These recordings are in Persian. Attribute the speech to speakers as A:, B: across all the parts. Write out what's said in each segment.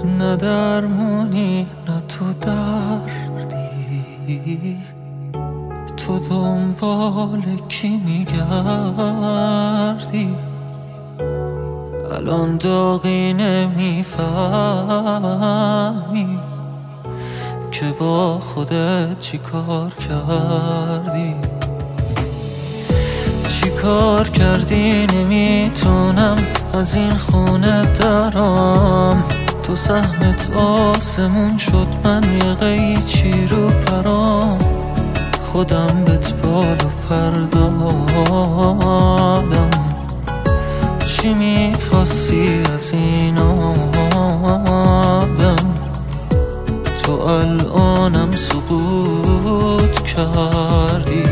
A: نه درمونی نه تو دردی، تو دنبال کی میگردی؟ الان داغی نمیفهمی که با خودت چی کار کردی. چی کار کردی نمیتونم از این خونه درام، تو سهمت آسمون شد من یه قیچی رو پرام، خودم بهت بال و پر دادم. چی میخواستی از این آدم؟ تو الانم سقوط کردی،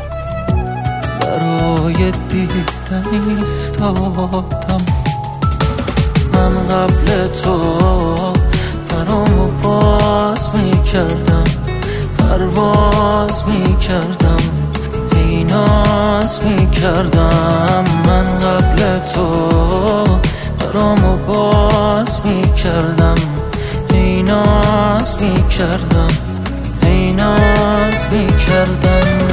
A: برای دیدن ایستادم. من قبل تو پرامو باز میکردم، پرواز میکردم، ای ناز میکردم. من قبل تو پرامو باز میکردم، ای ناز میکردم، ای ناز میکردم.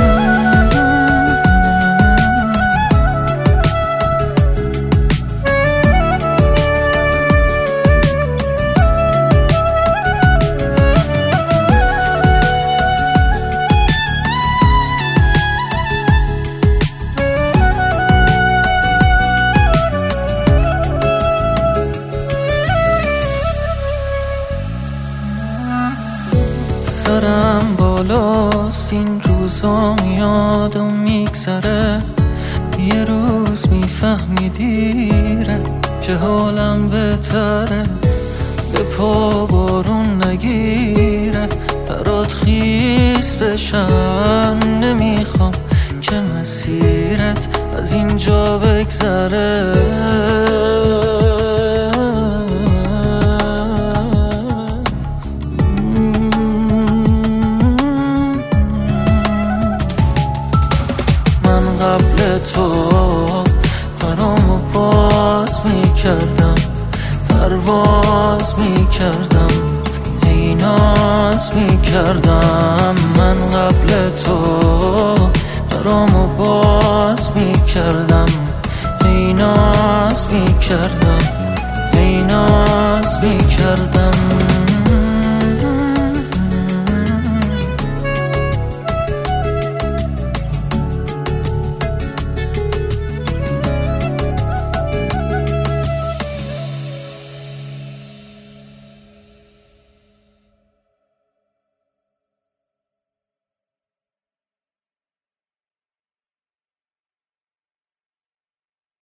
A: سرم بالاست این روزا میاد و میگذره، یه روز میفهمی دیره که حالم بهتره. به پا بارون نگیره برات خیس بشم، نمیخوام که مسیرت از اینجا بگذره. قبل تو پرامو باز میکردم، پرواز میکردم، ای ناز میکردم. من قبل تو پرامو باز میکردم، ای ناز میکردم، ای ناز میکردم.